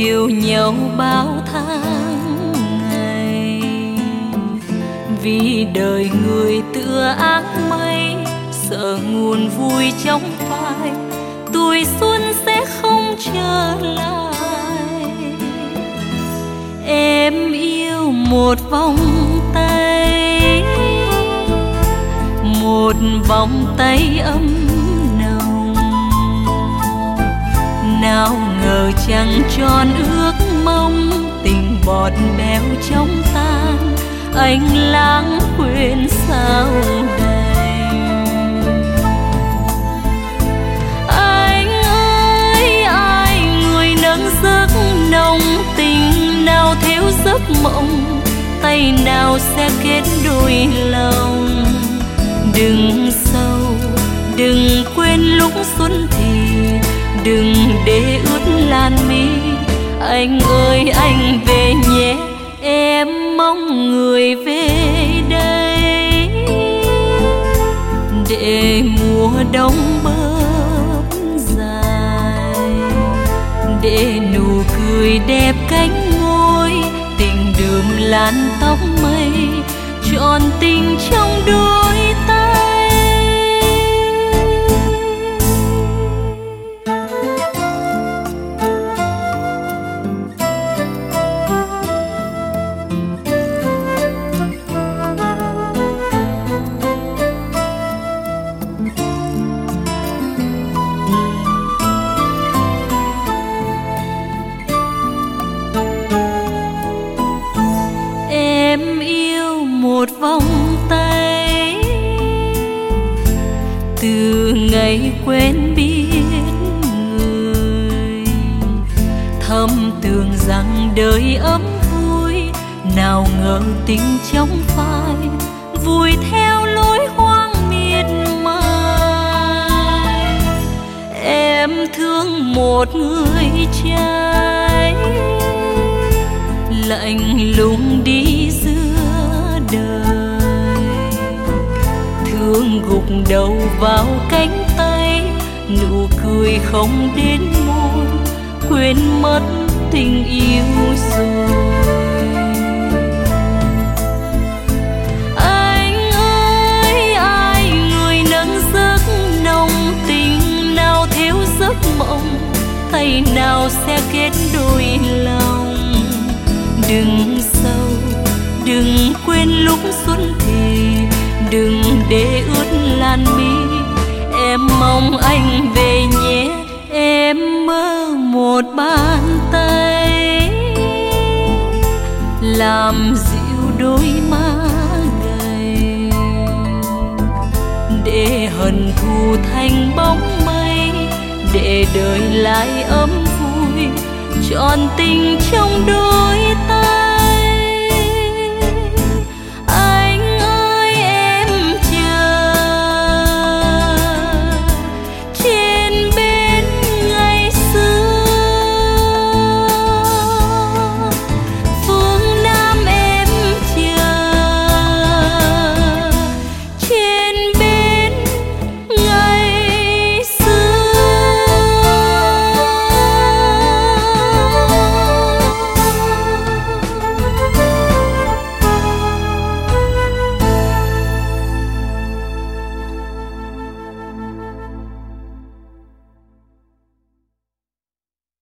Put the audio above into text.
yêu nhau bao tháng ngày, vì đời người tựa áng mây, sợ nguồn vui trong phai tuổi xuân sẽ không trở lại. Em yêu một vòng tay, một vòng tay ấm nồng, nào ngờ chẳng tròn ước mong, tình bọt béo trong tan, anh lãng quên sao đành. Anh ơi ai người nâng giấc nồng, tình nào thiếu giấc mộng, tay nào sẽ kết đôi lòng. Đừng sâu, đừng quên lúc xuân thì, đừng để ướt lan mi. Anh ơi anh về nhé, em mong người về đây, để mùa đông bớt dài, để nụ cười đẹp cánh môi, tình đường lan tóc mây, trọn tình trong đôi tay. Em yêu một vòng tay, từ ngày quen biết người, thầm tưởng rằng đời ấm vui, nào ngờ tình trong phai vùi theo lối hoang miệt mài. Em thương một người trai, lạnh lùng đi giữa đời, thương gục đầu vào cánh tay, nụ cười không đến môi, quên mất tình yêu rồi. Anh ơi ai người nâng giấc nồng, tình nào thiếu giấc mộng, tay nào sẽ kết đôi lòng. Đừng sâu, đừng quên lúc xuân thì, đừng để ướt lan mi. Em mong anh về nhé, em mơ một bàn tay, làm dịu đôi má gầy, để hận thù thành bóng mây, để đời lại ấm vui, trọn tình trong đôi